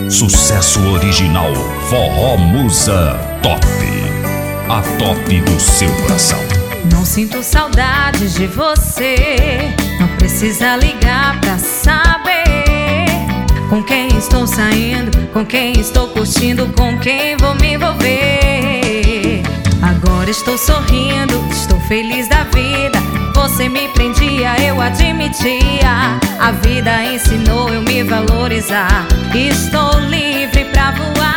Sucesso original Forró Musa Top. A top do seu coração. Não sinto saudades de você, não precisa ligar pra saber com quem estou saindo, com quem estou curtindo, com quem vou me envolver. Agora estou sorrindo, estou feliz da vida. Você me prendia, eu admitia. A vida ensinou eu me valorizar. Estou livre pra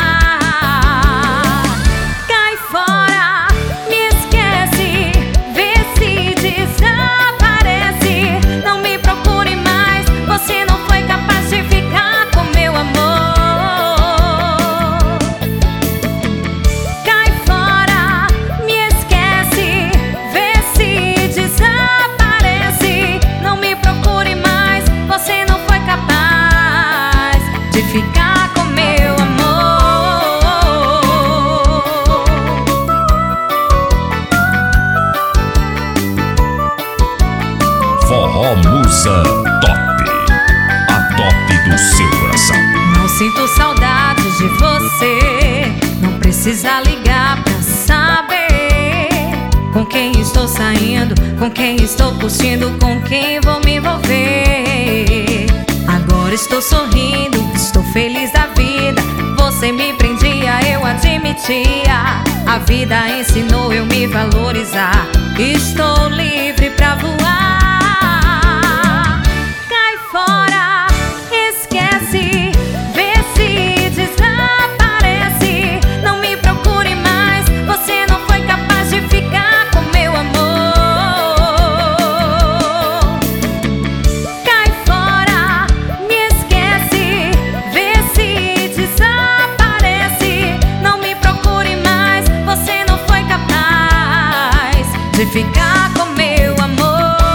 voar. Cai fora, me esquece, vê se desaparece. Não me procure mais, você não foi capaz de ficar com meu amor. Cai fora, me esquece, vê se desaparece. Não me procure mais, você não foi capaz de ficar com meu amor. Forró Musa Top. A top do seu coração. Não sinto saudades de você, não precisa ligar pra saber com quem estou saindo, com quem estou curtindo, com quem vou me envolver. Agora estou sorrindo, estou feliz da vida. Você me prendia, eu admitia. A vida ensinou eu me valorizar. Estou livre pra voar. Cai fora, esquece, vê se desaparece. Não me procure mais, você não foi capaz de ficar com meu amor. Cai fora, me esquece, vê se desaparece. Não me procure mais, você não foi capaz de ficar com meu amor.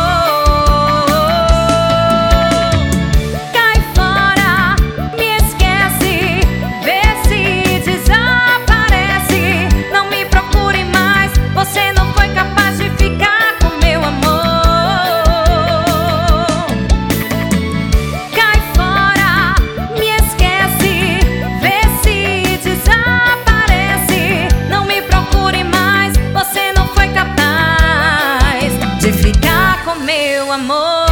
Cai fora, me esquece, vê se desaparece. Não me procure mais, você não foi capaz de ficar com meu amor. Cai fora, me esquece, vê se desaparece. Não me procure mais, você não foi capaz de ficar com meu amor.